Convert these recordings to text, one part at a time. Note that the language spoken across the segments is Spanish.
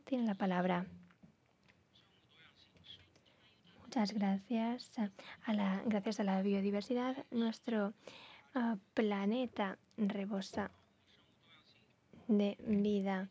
tiene la palabra. Muchas gracias. Gracias a la biodiversidad, nuestro planeta rebosa de vida.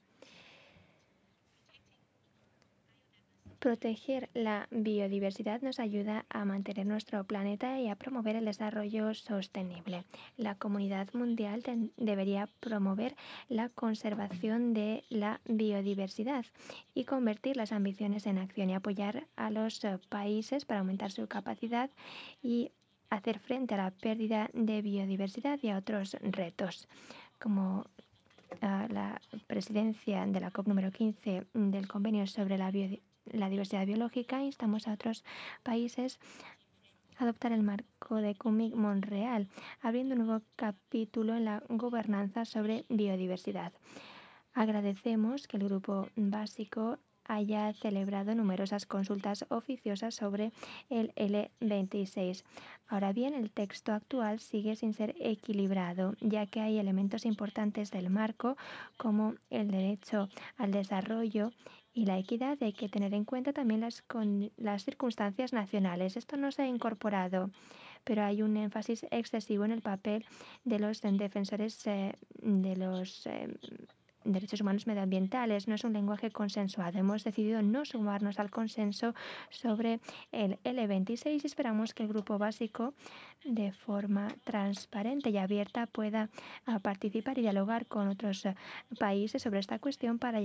Proteger la biodiversidad nos ayuda a mantener nuestro planeta y a promover el desarrollo sostenible. La comunidad mundial debería promover la conservación de la biodiversidad y convertir las ambiciones en acción y apoyar a los países para aumentar su capacidad y hacer frente a la pérdida de biodiversidad y a otros retos, como la presidencia de la COP número 15 del Convenio sobre la diversidad biológica. Instamos a otros países a adoptar el marco de Kunming-Montreal, abriendo un nuevo capítulo en la gobernanza sobre biodiversidad. Agradecemos que el Grupo Básico haya celebrado numerosas consultas oficiosas sobre el L26. Ahora bien, el texto actual sigue sin ser equilibrado, ya que hay elementos importantes del marco, como el derecho al desarrollo y la equidad, y hay que tener en cuenta también las circunstancias nacionales. Esto no se ha incorporado, pero hay un énfasis excesivo en el papel de los defensores de los derechos humanos medioambientales. No es un lenguaje consensuado. Hemos decidido no sumarnos al consenso sobre el L26 y esperamos que el Grupo Básico, de forma transparente y abierta, pueda participar y dialogar con otros países sobre esta cuestión para